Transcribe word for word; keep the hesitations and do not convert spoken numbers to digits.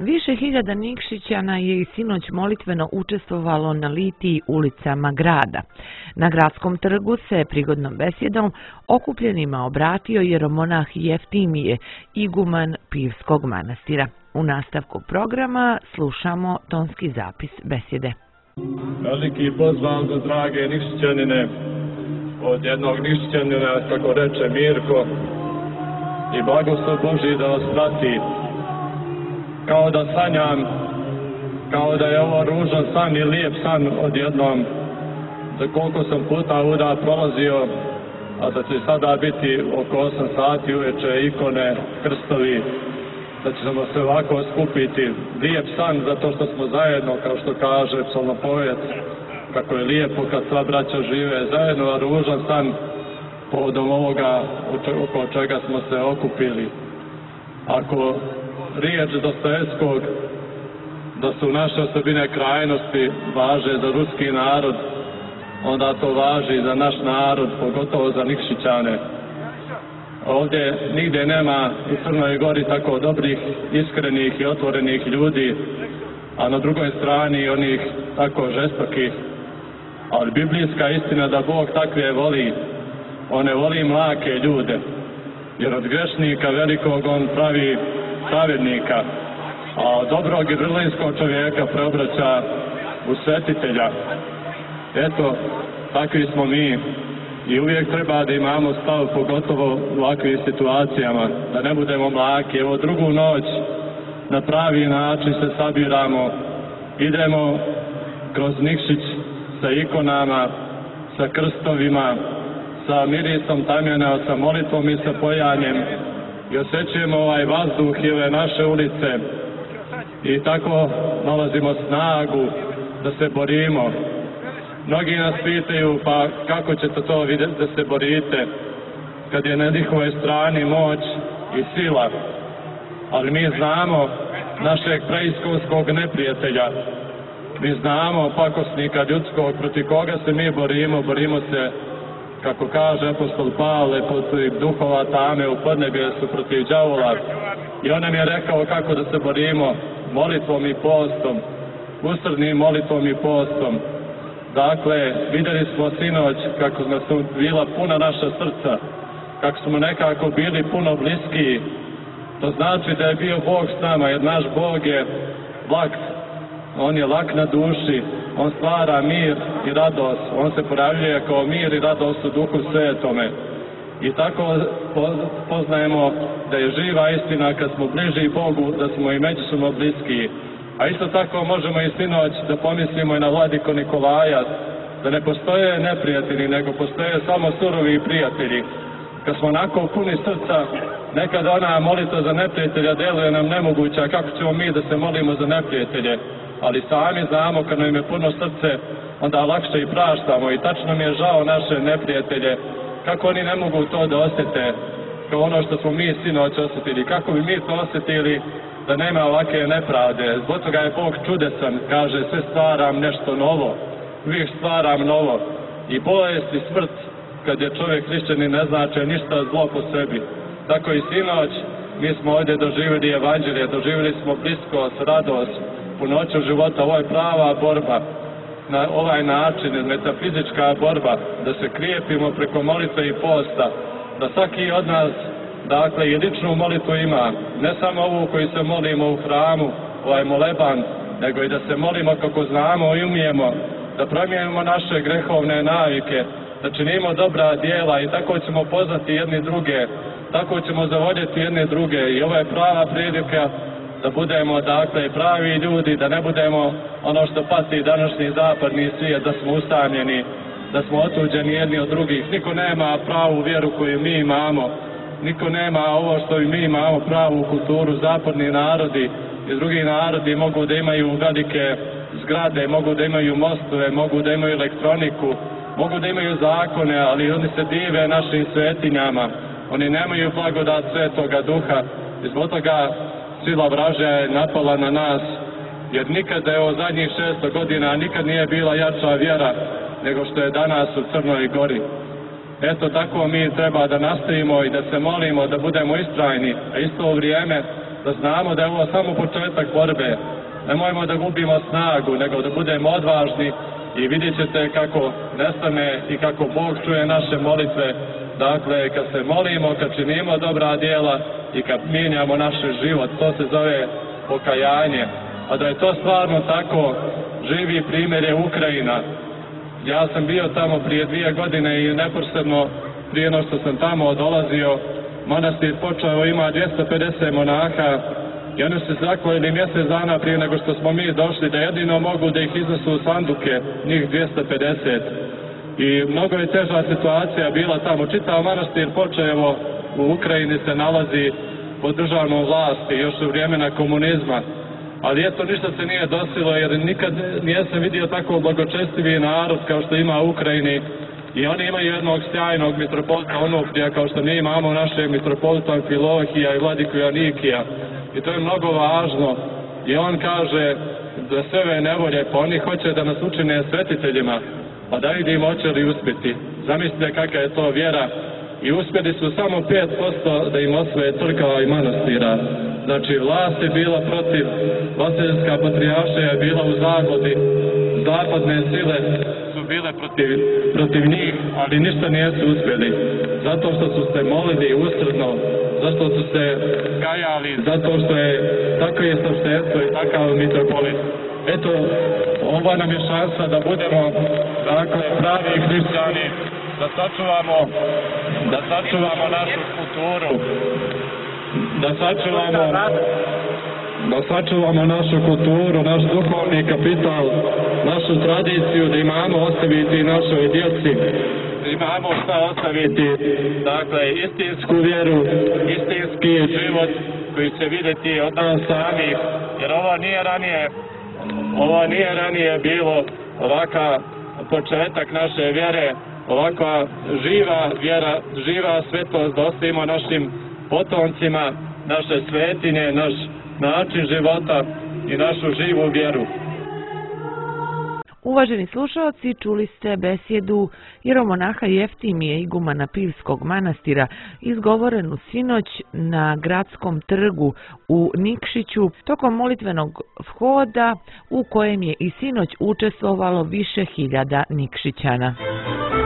Više hiljada Nikšićana je i sinoć molitveno učestvovalo na litiji ulicama grada. Na gradskom trgu se prigodnom besjedom okupljenima obratio jeromonah Jeftimije, iguman Pivskog manastira. U nastavku programa slušamo tonski zapis besjede. Veliki pozdrav za drage Nikšićanine od jednog Nikšićanina, kako reče Mirko, i blagoslov Božji da vas prati. Kao da sanjam, kao da je ovo ružan san i lijep san odjednom, za koliko sam puta ovuda prolazio, a da će sada biti oko osam sati uveče ikone, krstovi, da ćemo se ovako skupiti. Lijep san zato što smo zajedno, kao što kaže psalmopovet, kako je lijepo kad sva braća žive zajedno, a ružan san povodom ovoga oko čega smo se okupili. Ako riječ Dostojevskog da su naše osobine krajnosti važe za ruski narod, onda to važi za naš narod, pogotovo za Nikšićane. Ovdje nigdje nema u Crnoj Gori tako dobrih, iskrenih i otvorenih ljudi, a na drugoj strani onih tako žestokih. Ali biblijska istina da Bog takve voli, on ne voli mlake ljude, jer od grešnika velikog on pravi pravednika, a od dobrog i vrlinskog čovjeka preobraća u svetitelja. Eto, takvi smo mi i uvijek treba da imamo stav, pogotovo u ovakvim situacijama, da ne budemo mlaki. Evo drugu noć na pravi način se sabiramo, idemo kroz Nikšić sa ikonama, sa krstovima, sa mirisom tamjana, sa molitvom i sa pojanjem i osjećujemo ovaj vazduh i ove naše ulice i tako nalazimo snagu da se borimo. Mnogi nas pitaju, pa kako ćete to vidjeti da se borite kad je na njihovoj strani moć i sila, ali mi znamo našeg preiskonskog neprijatelja, mi znamo pakosnika ljudskog protiv koga se mi borimo, borimo se, kako kaže apostol Pavle, protiv duhova tame u podnebjesu, protiv đavola. I on nam je rekao kako da se borimo, molitvom i postom, usrdnim molitvom i postom. Dakle, vidjeli smo sinoć kako su bila puna naša srca, kako smo nekako bili puno bliskiji. To znači da je bio Bog s nama, jer naš Bog je blag. On je lak na duši, on stvara mir i radost, on se pojavljuje kao mir i radost u Duhu Svetome. I tako poznajemo da je živa istina kad smo bliži Bogu, da smo i međusobno bliski. A isto tako možemo i sinoć da pomislimo i na vladiku Nikolaja, da ne postoje neprijatelji, nego postoje samo surovi prijatelji. Kad smo onako puni srca, nekada ona molitva za neprijatelja deluje nam nemoguća, kako ćemo mi da se molimo za neprijatelje. Ali sami znamo kad nam je puno srce, onda lakše i praštamo i tačno mi je žao naše neprijatelje, kako oni ne mogu to da osjete kao ono što smo mi sinoć osjetili, kako bi mi to osjetili da nema ovake nepravde. Zbog toga je Bog čudesan, kaže sve stvaram nešto novo, uvijek stvaram novo. I bolest i smrt, kad je čovjek hrišćanin, ne znači ništa zlo po sebi. Tako i sinoć mi smo ovdje doživjeli evanđelje, doživjeli smo bliskost, radost, punoću života. Ovo je prava borba, na ovaj način, metafizička borba, da se krijepimo preko molitve i posta, da svaki od nas, dakle, i ličnu molitvu ima, ne samo ovu koju se molimo u hramu, ovaj moleban, nego i da se molimo kako znamo i umijemo, da promijenimo naše grehovne navike, da činimo dobra djela i tako ćemo poznati jedni druge, tako ćemo zavoljeti jedne druge i ovo je prava prilika da budemo, dakle, pravi ljudi, da ne budemo ono što pati današnji zapadni svijet, da smo usamljeni, da smo otuđeni jedni od drugih. Niko nema pravu vjeru koju mi imamo, niko nema ovo što mi imamo, pravu kulturu. Zapadni narodi i drugi narodi mogu da imaju velike zgrade, mogu da imaju mostove, mogu da imaju elektroniku, mogu da imaju zakone, ali oni se dive našim svetinjama. Oni nemaju blagodat Svetoga Duha i zbog toga sila vražja je napala na nas, jer nikada je o zadnjih šesto godina nikad nije bila jača vjera nego što je danas u Crnoj Gori. Eto tako mi treba da nastavimo i da se molimo, da budemo istrajni, a isto u vrijeme da znamo da je ovo samo početak borbe. Nemojmo da gubimo snagu, nego da budemo odvažni i vidjet ćete kako nestane i kako Bog čuje naše molitve. Dakle, kad se molimo, kad činimo dobra djela i kad mijenjamo naš život, to se zove pokajanje. A da je to stvarno tako, živi primjer je Ukrajina. Ja sam bio tamo prije dvije godine i neposredno prije no što sam tamo dolazio, manastir počeo ima dvjesto pedeset monaha i oni su zakljeli mjesec dana prije nego što smo mi došli da jedino mogu da ih iznesu u sanduke, njih dvjesto pedeset. I mnogo je teža situacija bila tamo. Čitav manastir Počevo u Ukrajini se nalazi pod državnom vlasti još u vremena komunizma. Ali eto, ništa se nije desilo jer nikad nisam vidio tako blagočestivi narod kao što ima u Ukrajini. I oni imaju jednog sjajnog mitropolita Onufrija kao što mi imamo našeg mitropolita Amfilohija i vladiku Janikija. I to je mnogo važno. I on kaže da sve ove nevolje, pa oni hoće da nas učine svetiteljima. Pa da vidimo hoće li uspjeti. Zamislite kakva je to vjera. I uspjeli su samo pet posto da im osvoje crkava i manastira. Znači, vlast je bila protiv, Vaseljska patrijaršija je bila u zabludi, zapadne sile su bile protiv, protiv njih, ali ništa nisu uspjeli. Zato što su se molili usredno, zato su se kajali, zato što je tako je sveštenstvo i takav mitropolit. Eto, ova nam je šansa da budemo, dakle, pravi hrišćani, da sačuvamo, da sačuvamo našu kulturu, da sačuvamo, da sačuvamo našu kulturu, naš duhovni kapital, našu tradiciju, da imamo ostaviti našoj djeci, da imamo šta ostaviti, dakle, istinsku vjeru, istinski život koji će vidjeti od nas samih, jer ovo nije ranije, ovo nije ranije bilo ovakav početak naše vjere, ovakva živa vjera, živa svetost da ostavimo našim potomcima, naše svetinje, naš način života i našu živu vjeru. Uvaženi slušalci, čuli ste besjedu jeromonaha Jeftimije igumana Pivskog manastira izgovorenu sinoć na gradskom trgu u Nikšiću tokom molitvenog vhoda u kojem je i sinoć učestvovalo više hiljada Nikšićana.